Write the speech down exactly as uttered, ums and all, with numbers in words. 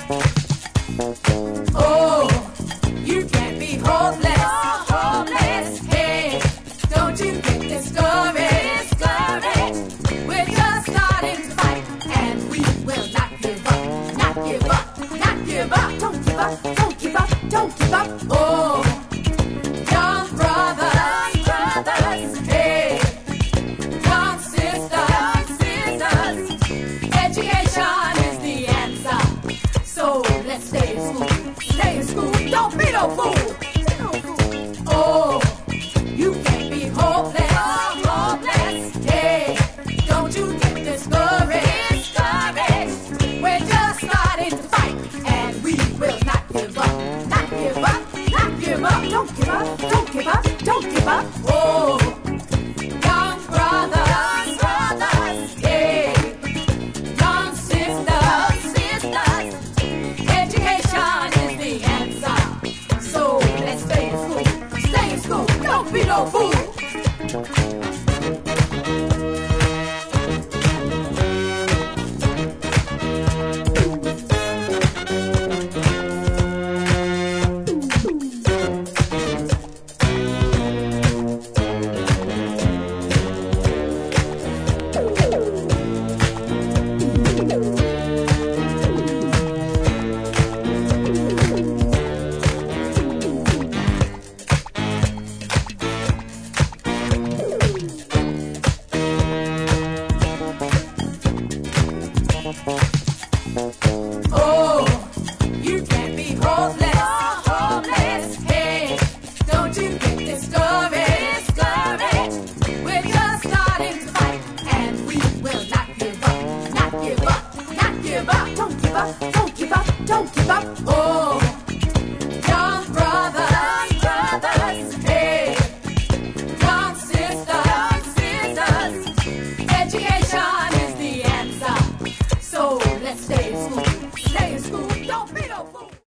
Oh, you can't be hopeless, hopeless. Hey, don't you get discouraged, discouraged. We're just starting to fight, and we will not give up, not give up, not give up. Don't give up, don't give up, don't give up. Oh, young brothers, brothers. Hey, young sisters, young sisters. Education is the answer. So let's stay in school, stay in school. Don't be no fool. Oh, you can't be hopeless, hopeless. Hey, don't you get discouraged, discouraged. We're just starting to fight, and we will not give up, not give up, not give up. Don't give up, don't give up, don't give up. Oh, young brothers, brothers. Hey, young sisters, sisters. Education is the answer. So let's stay in school, stay in school. Don't be no fool. Oh, you can't be hopeless, hopeless. Hey, don't you get discouraged, discouraged. We're just starting to fight, and we will not give up, not give up, not give up. Don't give up, don't give up, don't give up. Oh.